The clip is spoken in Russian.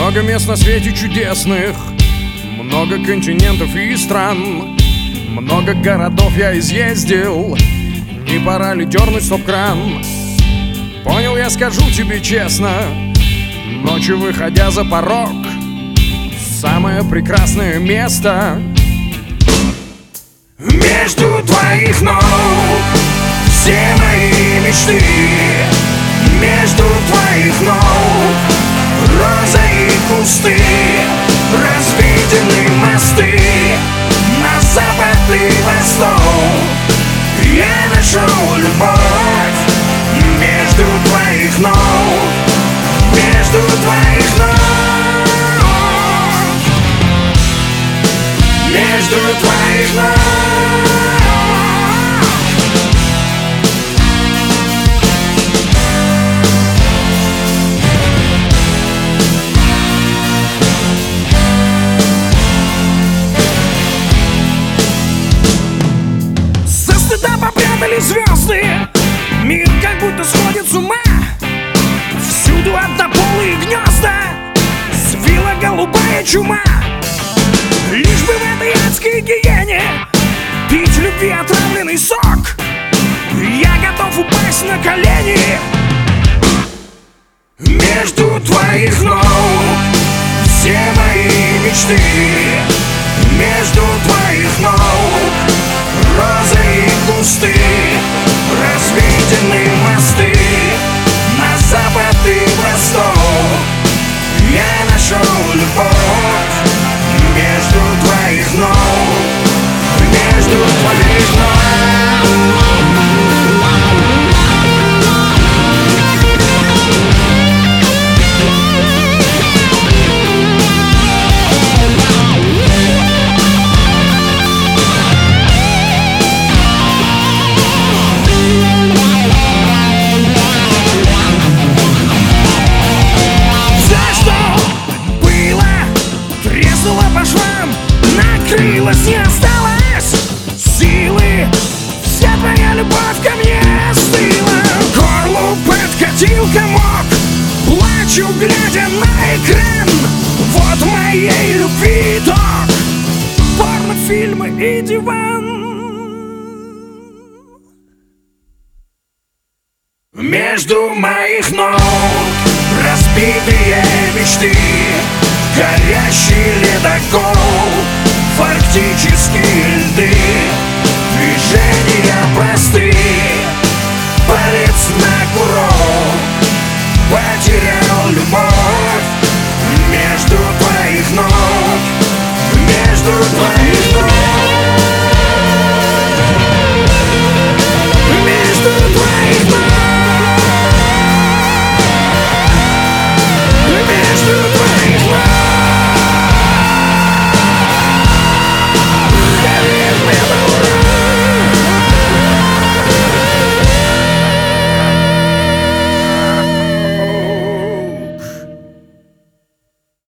Много мест на свете чудесных, много континентов и стран, много городов я изъездил. Не пора ли дернуть стоп-кран? Понял, я скажу тебе честно, ночью выходя за порог, самое прекрасное место между твоих ног. Все мои мечты между твоих ног. Роза и кусты, разведены мосты на запад и восток. Я нашел любовь между твоих ног, между твоих ног, между твоих ног. Попрятали звезды, мир как будто сходит с ума. Всюду однополые гнезда, свила голубая чума. Лишь бы в этой адской гиене пить любви отравленный сок, я готов упасть на колени между твоих ног. Все мои мечты между твоих ног. Розы и кусты, разведены мосты на запад и восток. Я нашел любовь между твоих ног, между твоих ног. По швам накрылась, не осталось силы. Вся твоя любовь ко мне остыла. К горлу подкатил комок, плачу, глядя на экран. Вот моей любви итог: порнофильмы и диван. Между моих ног разбитые мечты, горящий ледокол.